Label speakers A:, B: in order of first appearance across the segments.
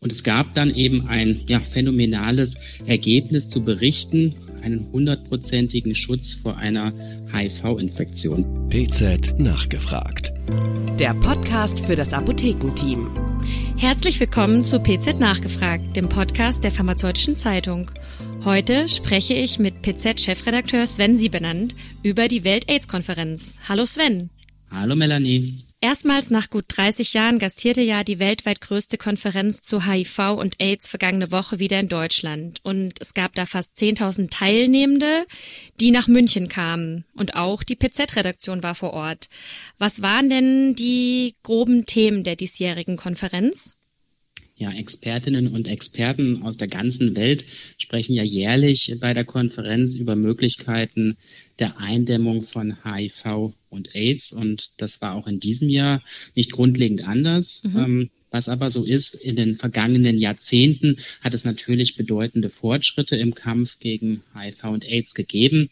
A: Und es gab dann eben ein phänomenales Ergebnis zu berichten, einen 100%igen Schutz vor einer HIV-Infektion.
B: PZ nachgefragt.
C: Der Podcast für das Apothekenteam.
D: Herzlich willkommen zu PZ nachgefragt, dem Podcast der Pharmazeutischen Zeitung. Heute spreche ich mit PZ-Chefredakteur Sven Siebenand über die Welt-AIDS-Konferenz. Hallo Sven.
A: Hallo Melanie.
D: Erstmals nach gut 30 Jahren gastierte ja die weltweit größte Konferenz zu HIV und AIDS vergangene Woche wieder in Deutschland. Und es gab da fast 10.000 Teilnehmende, die nach München kamen. Und auch die PZ-Redaktion war vor Ort. Was waren denn die groben Themen der diesjährigen Konferenz?
A: Ja, Expertinnen und Experten aus der ganzen Welt sprechen ja jährlich bei der Konferenz über Möglichkeiten der Eindämmung von HIV und AIDS. Und das war auch in diesem Jahr nicht grundlegend anders. Was aber so ist, in den vergangenen Jahrzehnten hat es natürlich bedeutende Fortschritte im Kampf gegen HIV und AIDS gegeben.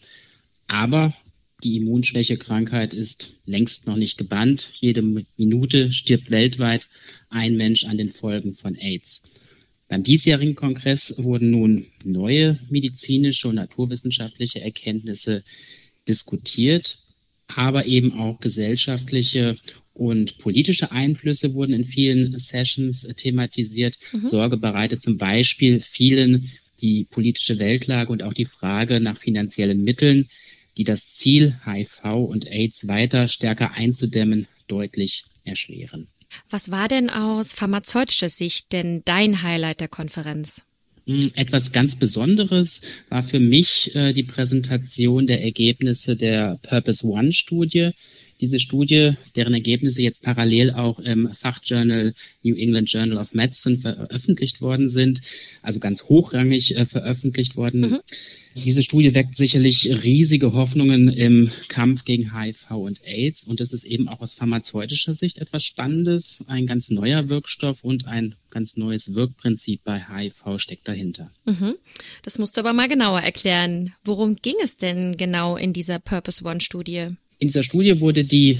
A: Aber die Immunschwächekrankheit ist längst noch nicht gebannt. Jede Minute stirbt weltweit ein Mensch an den Folgen von AIDS. Beim diesjährigen Kongress wurden nun neue medizinische und naturwissenschaftliche Erkenntnisse diskutiert, aber eben auch gesellschaftliche und politische Einflüsse wurden in vielen Sessions thematisiert. Sorge bereitet zum Beispiel vielen die politische Weltlage und auch die Frage nach finanziellen Mitteln, die das Ziel, HIV und AIDS weiter stärker einzudämmen, deutlich erschweren.
D: Was war denn aus pharmazeutischer Sicht denn dein Highlight der Konferenz?
A: Etwas ganz Besonderes war für mich die Präsentation der Ergebnisse der Purpose One-Studie. Diese Studie, deren Ergebnisse jetzt parallel auch im Fachjournal New England Journal of Medicine veröffentlicht worden sind, also ganz hochrangig veröffentlicht worden. Diese Studie weckt sicherlich riesige Hoffnungen im Kampf gegen HIV und AIDS. Und es ist eben auch aus pharmazeutischer Sicht etwas Spannendes. Ein ganz neuer Wirkstoff und ein ganz neues Wirkprinzip bei HIV steckt dahinter.
D: Das musst du aber mal genauer erklären. Worum ging es denn genau in dieser Purpose One-Studie?
A: In dieser Studie wurde die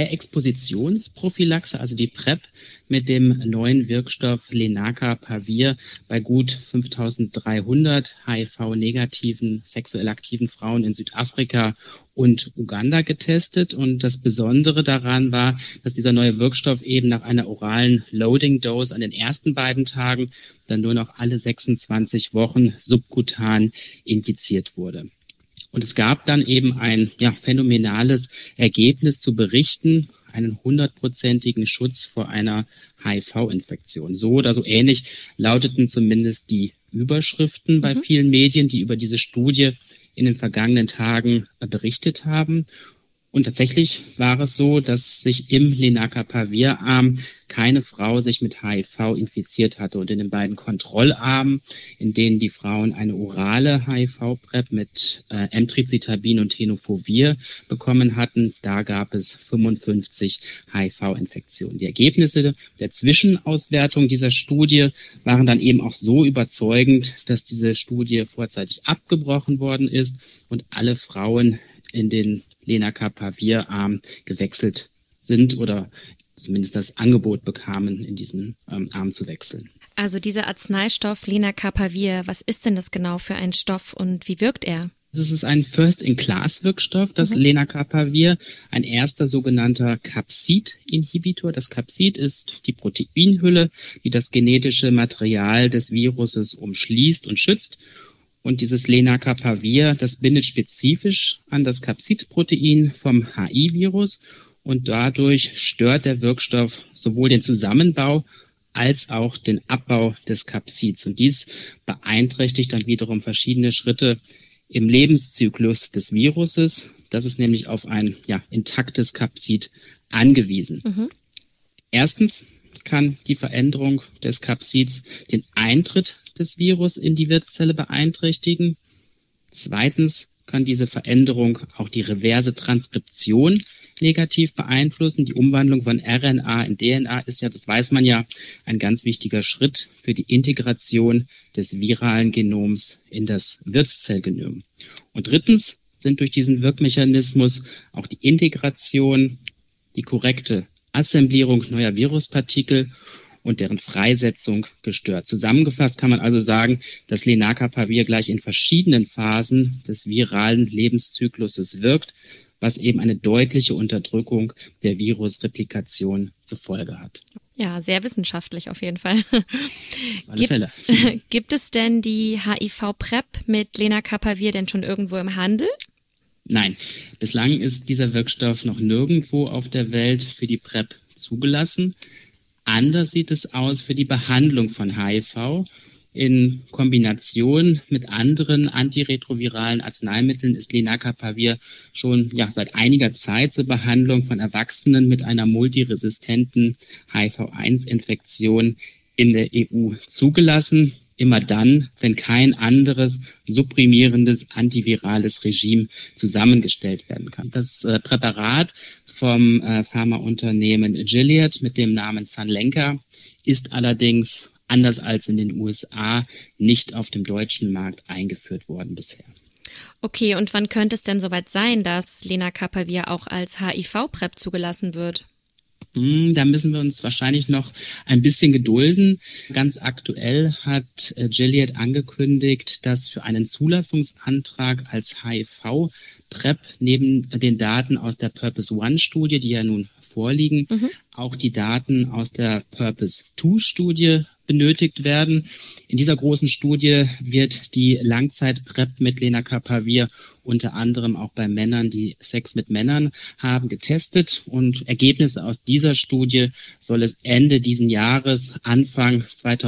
A: Präexpositionsprophylaxe, also die PrEP, mit dem neuen Wirkstoff Lenacapavir bei gut 5.300 HIV-negativen, sexuell aktiven Frauen in Südafrika und Uganda getestet. Und das Besondere daran war, dass dieser neue Wirkstoff eben nach einer oralen Loading-Dose an den ersten beiden Tagen dann nur noch alle 26 Wochen subkutan injiziert wurde. Und es gab dann eben ein phänomenales Ergebnis zu berichten, einen 100%igen Schutz vor einer HIV-Infektion. So oder so ähnlich lauteten zumindest die Überschriften bei vielen Medien, die über diese Studie in den vergangenen Tagen berichtet haben. Und tatsächlich war es so, dass sich im Lenacapavir-Arm keine Frau sich mit HIV infiziert hatte. Und in den beiden Kontrollarmen, in denen die Frauen eine orale HIV-PrEP mit Emtricitabin und Tenofovir bekommen hatten, da gab es 55 HIV-Infektionen. Die Ergebnisse der Zwischenauswertung dieser Studie waren dann eben auch so überzeugend, dass diese Studie vorzeitig abgebrochen worden ist und alle Frauen in den Lenacapavir-Arm gewechselt sind oder zumindest das Angebot bekamen, in diesen Arm zu wechseln.
D: Also dieser Arzneistoff Lenacapavir, was ist denn das genau für ein Stoff und wie wirkt er?
A: Das ist ein First-in-Class-Wirkstoff, das Lenacapavir, ein erster sogenannter Capsid-Inhibitor. Das Capsid ist die Proteinhülle, die das genetische Material des Viruses umschließt und schützt. Und dieses Lenacapavir, das bindet spezifisch an das Capsid-Protein vom HIV-Virus und dadurch stört der Wirkstoff sowohl den Zusammenbau als auch den Abbau des Capsids. Und dies beeinträchtigt dann wiederum verschiedene Schritte im Lebenszyklus des Viruses. Das ist nämlich auf ein intaktes Capsid angewiesen. Erstens kann die Veränderung des Capsids den Eintritt des Virus in die Wirtszelle beeinträchtigen. Zweitens kann diese Veränderung auch die reverse Transkription negativ beeinflussen. Die Umwandlung von RNA in DNA ist ja, das weiß man ja, ein ganz wichtiger Schritt für die Integration des viralen Genoms in das Wirtszellgenom. Und drittens sind durch diesen Wirkmechanismus auch die Integration, die korrekte Assemblierung neuer Viruspartikel und deren Freisetzung gestört. Zusammengefasst kann man also sagen, dass Lenacapavir gleich in verschiedenen Phasen des viralen Lebenszykluses wirkt, was eben eine deutliche Unterdrückung der Virusreplikation zur Folge hat.
D: Ja, sehr wissenschaftlich auf jeden Fall.
A: Auf alle Fälle.
D: Gibt es denn die HIV-PrEP mit Lenacapavir denn schon irgendwo im Handel?
A: Nein, bislang ist dieser Wirkstoff noch nirgendwo auf der Welt für die PrEP zugelassen. Anders sieht es aus für die Behandlung von HIV. In Kombination mit anderen antiretroviralen Arzneimitteln ist Lenacapavir schon seit einiger Zeit zur Behandlung von Erwachsenen mit einer multiresistenten HIV-1-Infektion in der EU zugelassen. Immer dann, wenn kein anderes supprimierendes antivirales Regime zusammengestellt werden kann. Das Präparat vom Pharmaunternehmen Gilead mit dem Namen Sunlenca ist allerdings anders als in den USA nicht auf dem deutschen Markt eingeführt worden bisher.
D: Okay, und wann könnte es denn soweit sein, dass Lenacapavir auch als HIV-PrEP zugelassen wird?
A: Da müssen wir uns wahrscheinlich noch ein bisschen gedulden. Ganz aktuell hat Gilead angekündigt, dass für einen Zulassungsantrag als HIV-PrEP neben den Daten aus der Purpose 1-Studie, die ja nun vorliegen, auch die Daten aus der Purpose 2-Studie benötigt werden. In dieser großen Studie wird die Langzeit-PrEP mit Lenacapavir unter anderem auch bei Männern, die Sex mit Männern haben, getestet. Und Ergebnisse aus dieser Studie soll es Ende diesen Jahres, Anfang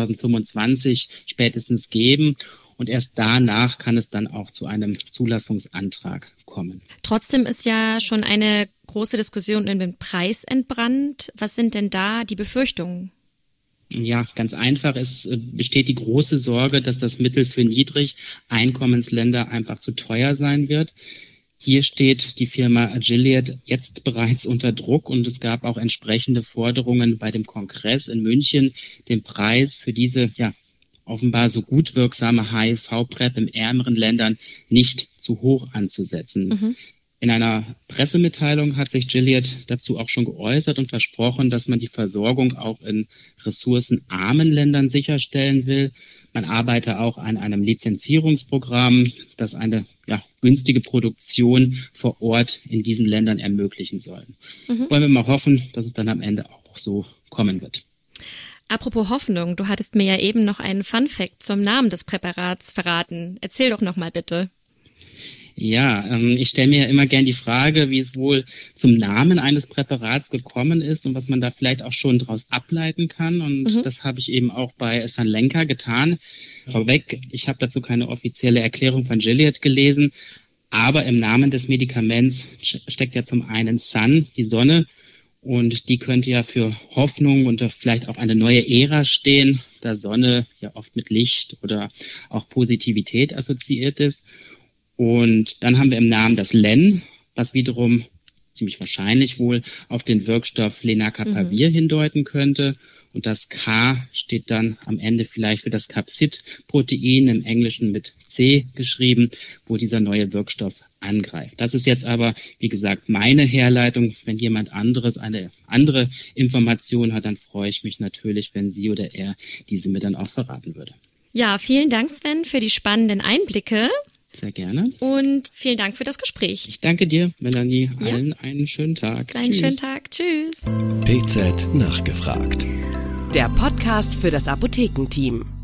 A: 2025 spätestens geben. Und erst danach kann es dann auch zu einem Zulassungsantrag kommen.
D: Trotzdem ist ja schon eine große Diskussion um den Preis entbrannt. Was sind denn da die Befürchtungen?
A: Ja, ganz einfach. Es besteht die große Sorge, dass das Mittel für Niedrigeinkommensländer einfach zu teuer sein wird. Hier steht die Firma Gilead jetzt bereits unter Druck und es gab auch entsprechende Forderungen bei dem Kongress in München, den Preis für diese offenbar so gut wirksame HIV-PrEP in ärmeren Ländern nicht zu hoch anzusetzen. In einer Pressemitteilung hat sich Gilead dazu auch schon geäußert und versprochen, dass man die Versorgung auch in ressourcenarmen Ländern sicherstellen will. Man arbeite auch an einem Lizenzierungsprogramm, das eine günstige Produktion vor Ort in diesen Ländern ermöglichen soll. Wollen wir mal hoffen, dass es dann am Ende auch so kommen wird.
D: Apropos Hoffnung, du hattest mir ja eben noch einen Fun-Fact zum Namen des Präparats verraten. Erzähl doch noch mal bitte.
A: Ja, ich stelle mir ja immer gern die Frage, wie es wohl zum Namen eines Präparats gekommen ist und was man da vielleicht auch schon daraus ableiten kann. Und das habe ich eben auch bei Sunlenca getan. Vorweg, ich habe dazu keine offizielle Erklärung von Gilead gelesen, aber im Namen des Medikaments steckt ja zum einen Sun, die Sonne, und die könnte ja für Hoffnung und vielleicht auch eine neue Ära stehen, da Sonne ja oft mit Licht oder auch Positivität assoziiert ist. Und dann haben wir im Namen das Len, was wiederum ziemlich wahrscheinlich wohl auf den Wirkstoff Lenacapavir hindeuten könnte. Und das K steht dann am Ende vielleicht für das Capsid-Protein, im Englischen mit C geschrieben, wo dieser neue Wirkstoff angreift. Das ist jetzt aber, wie gesagt, meine Herleitung. Wenn jemand anderes eine andere Information hat, dann freue ich mich natürlich, wenn sie oder er diese mir dann auch verraten würde.
D: Ja, vielen Dank, Sven, für die spannenden Einblicke.
A: Sehr gerne.
D: Und vielen Dank für das Gespräch.
A: Ich danke dir, Melanie. Allen einen schönen Tag.
D: Einen schönen Tag. Tschüss.
B: PZ nachgefragt.
C: Der Podcast für das Apothekenteam.